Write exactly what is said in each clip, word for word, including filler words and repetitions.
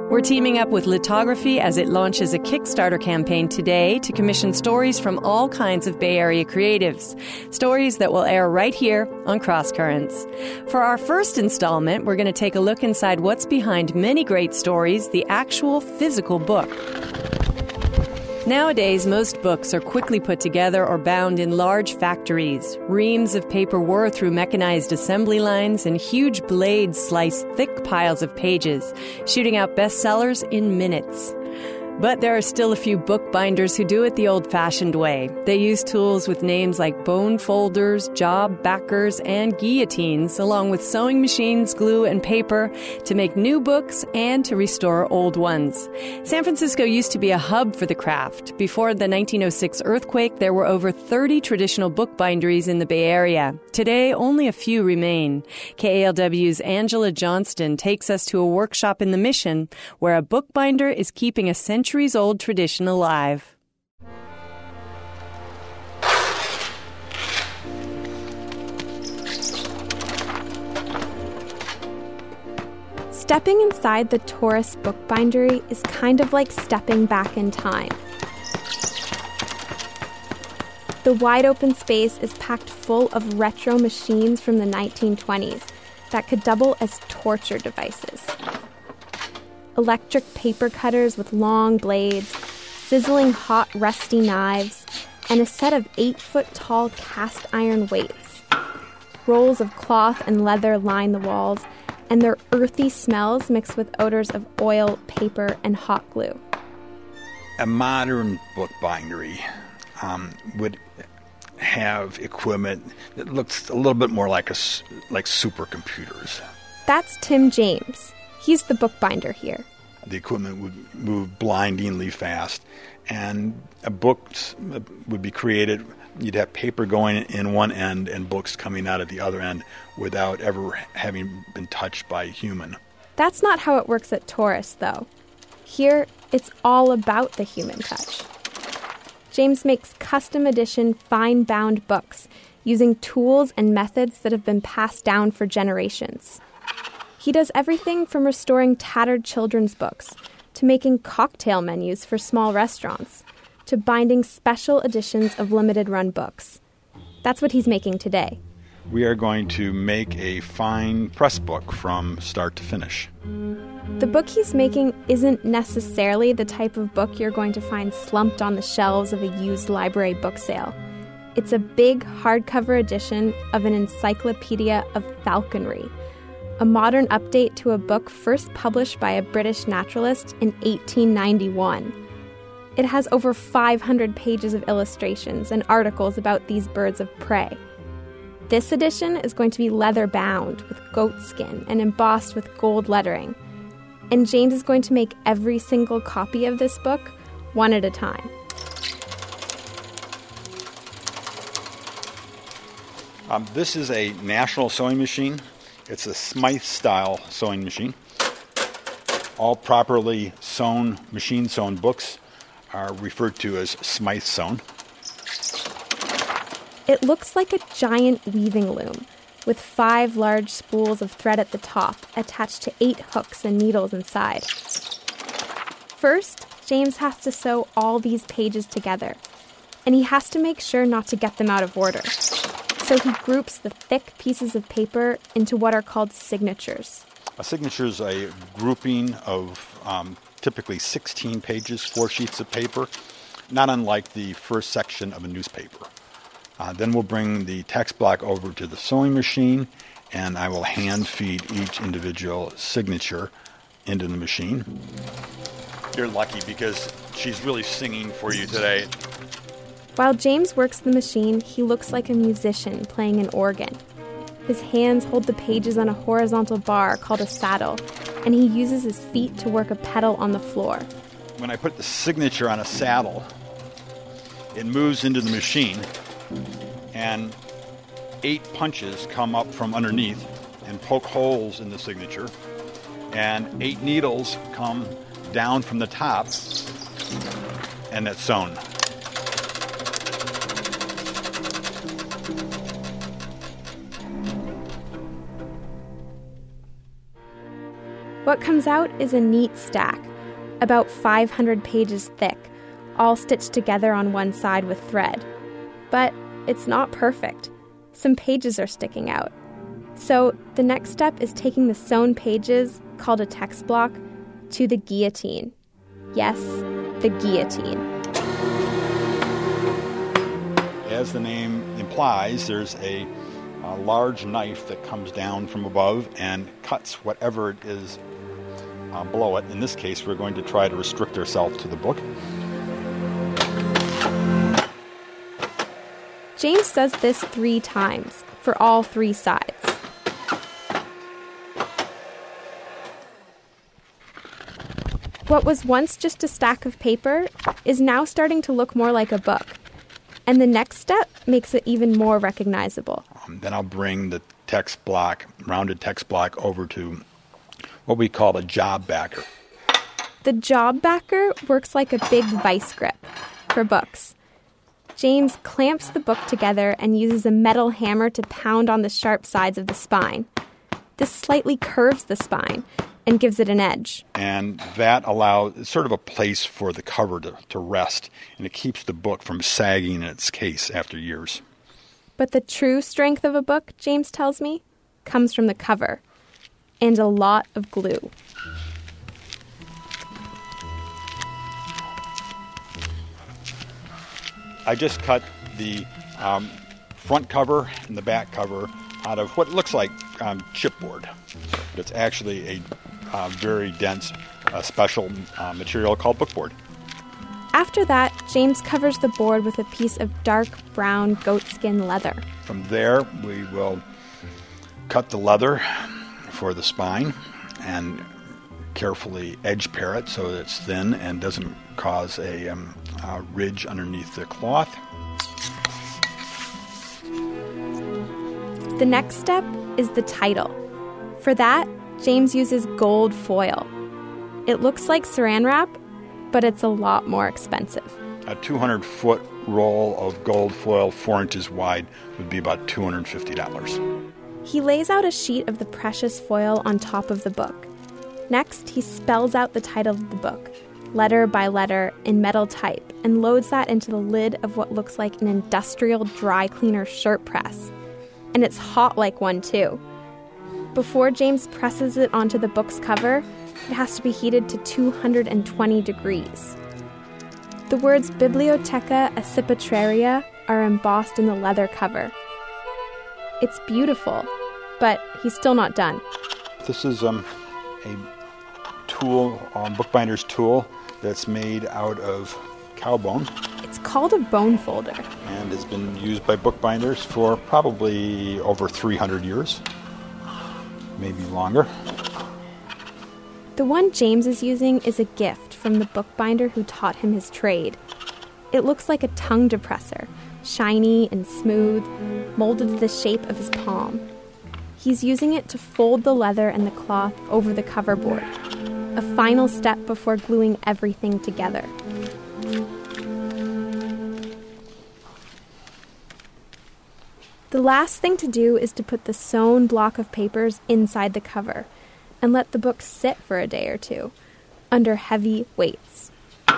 We're teaming up with Lithography as it launches a Kickstarter campaign today to commission stories from all kinds of Bay Area creatives. Stories that will air right here on Cross Currents. For our first installment, we're going to take a look inside what's behind many great stories, the actual physical book. Nowadays, most books are quickly put together or bound in large factories. Reams of paper whir through mechanized assembly lines, and huge blades slice thick piles of pages, shooting out bestsellers in minutes. But there are still a few bookbinders who do it the old-fashioned way. They use tools with names like bone folders, job backers, and guillotines, along with sewing machines, glue, and paper to make new books and to restore old ones. San Francisco used to be a hub for the craft. Before the nineteen oh six earthquake, there were over thirty traditional bookbinderies in the Bay Area. Today, only a few remain. K A L W's Angela Johnston takes us to a workshop in the Mission where a bookbinder is keeping a centuries-old tradition alive. Stepping inside the Taurus Bookbindery is kind of like stepping back in time. The wide-open space is packed full of retro machines from the nineteen twenties that could double as torture devices. Electric paper cutters with long blades, sizzling hot rusty knives, and a set of eight-foot-tall cast-iron weights. Rolls of cloth and leather line the walls, and their earthy smells mix with odors of oil, paper, and hot glue. A modern bookbindery um, would have equipment that looks a little bit more like a, like supercomputers. That's Tim James. He's the bookbinder here. The equipment would move blindingly fast, and a book would be created. You'd have paper going in one end and books coming out at the other end without ever having been touched by a human. That's not how it works at Taurus, though. Here, it's all about the human touch. James makes custom edition, fine-bound books using tools and methods that have been passed down for generations. He does everything from restoring tattered children's books, to making cocktail menus for small restaurants, to binding special editions of limited-run books. That's what he's making today. We are going to make a fine press book from start to finish. The book he's making isn't necessarily the type of book you're going to find slumped on the shelves of a used library book sale. It's a big hardcover edition of an encyclopedia of falconry, a modern update to a book first published by a British naturalist in eighteen ninety-one. It has over five hundred pages of illustrations and articles about these birds of prey. This edition is going to be leather-bound with goat skin and embossed with gold lettering. And James is going to make every single copy of this book one at a time. Um, this is a National sewing machine. It's a Smythe-style sewing machine. All properly sewn, machine-sewn books are referred to as Smythe-sewn. It looks like a giant weaving loom, with five large spools of thread at the top, attached to eight hooks and needles inside. First, James has to sew all these pages together, and he has to make sure not to get them out of order. So he groups the thick pieces of paper into what are called signatures. A signature is a grouping of um, typically sixteen pages, four sheets of paper, not unlike the first section of a newspaper. Uh, then we'll bring the text block over to the sewing machine, and I will hand feed each individual signature into the machine. You're lucky because she's really singing for you today. While James works the machine, he looks like a musician playing an organ. His hands hold the pages on a horizontal bar called a saddle, and he uses his feet to work a pedal on the floor. When I put the signature on a saddle, it moves into the machine, and eight punches come up from underneath and poke holes in the signature, and eight needles come down from the top, and that's sewn. What comes out is a neat stack, about five hundred pages thick, all stitched together on one side with thread. But it's not perfect. Some pages are sticking out. So the next step is taking the sewn pages, called a text block, to the guillotine. Yes, the guillotine. As the name implies, there's a, a large knife that comes down from above and cuts whatever it is uh, below it. In this case, we're going to try to restrict ourselves to the book. James does this three times, for all three sides. What was once just a stack of paper is now starting to look more like a book. And the next step makes it even more recognizable. Um, then I'll bring the text block, rounded text block, over to what we call a job backer. The job backer works like a big vice grip for books. James clamps the book together and uses a metal hammer to pound on the sharp sides of the spine. This slightly curves the spine and gives it an edge. And that allows, it's sort of a place for the cover to, to rest, and it keeps the book from sagging in its case after years. But the true strength of a book, James tells me, comes from the cover and a lot of glue. I just cut the um, front cover and the back cover out of what looks like um, chipboard. But it's actually a uh, very dense, uh, special uh, material called bookboard. After that, James covers the board with a piece of dark brown goatskin leather. From there, we will cut the leather for the spine and carefully edge pair it so that it's thin and doesn't cause a, um, a ridge underneath the cloth. The next step is the title. For that, James uses gold foil. It looks like saran wrap, but it's a lot more expensive. A two hundred foot roll of gold foil, four inches wide, would be about two hundred fifty dollars. He lays out a sheet of the precious foil on top of the book. Next, he spells out the title of the book, letter by letter, in metal type, and loads that into the lid of what looks like an industrial dry cleaner shirt press. And it's hot like one, too. Before James presses it onto the book's cover, it has to be heated to two hundred twenty degrees. The words Bibliotheca Accipitraria are embossed in the leather cover. It's beautiful, but he's still not done. This is um, a tool, um, bookbinder's tool, that's made out of cow bone. It's called a bone folder. And has been used by bookbinders for probably over three hundred years, maybe longer. The one James is using is a gift from the bookbinder who taught him his trade. It looks like a tongue depressor, shiny and smooth, molded to the shape of his palm. He's using it to fold the leather and the cloth over the cover board, a final step before gluing everything together. The last thing to do is to put the sewn block of papers inside the cover and let the book sit for a day or two under heavy weights.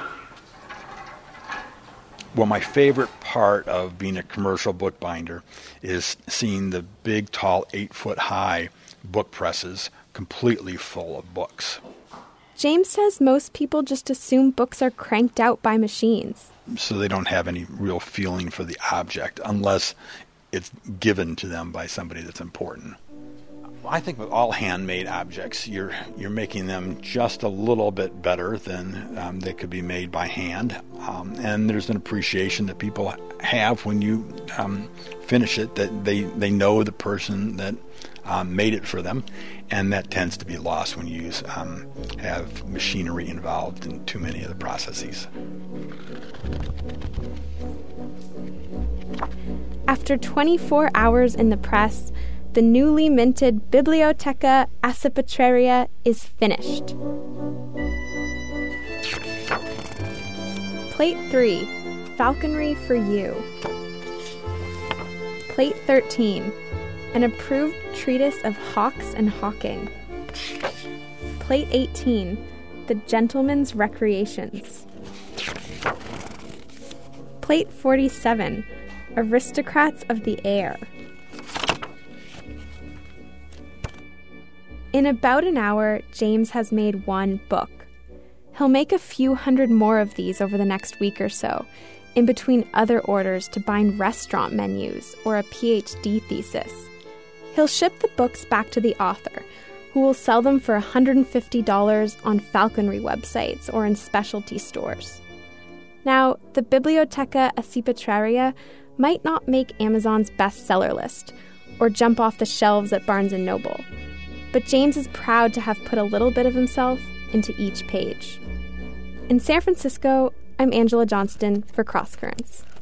Well, my favorite part of being a commercial bookbinder is seeing the big, tall, eight-foot-high book presses completely full of books. James says most people just assume books are cranked out by machines. So they don't have any real feeling for the object unless it's given to them by somebody that's important. I think with all handmade objects, you're you're making them just a little bit better than um, they could be made by hand. Um, and there's an appreciation that people have when you um, finish it, that they, they know the person that um, made it for them. And that tends to be lost when you use, um, have machinery involved in too many of the processes. After twenty-four hours in the press, the newly minted Bibliotheca Accipitraria is finished. Plate three, Falconry for You. Plate thirteen, an approved treatise of hawks and hawking. Plate eighteen, The Gentleman's Recreations. Plate forty-seven, Aristocrats of the Air. In about an hour, James has made one book. He'll make a few hundred more of these over the next week or so, in between other orders to bind restaurant menus or a P H D thesis. He'll ship the books back to the author, who will sell them for one hundred fifty dollars on falconry websites or in specialty stores. Now, the Biblioteca Accipitraria might not make Amazon's bestseller list or jump off the shelves at Barnes and Noble, but James is proud to have put a little bit of himself into each page. In San Francisco, I'm Angela Johnston for Cross Currents.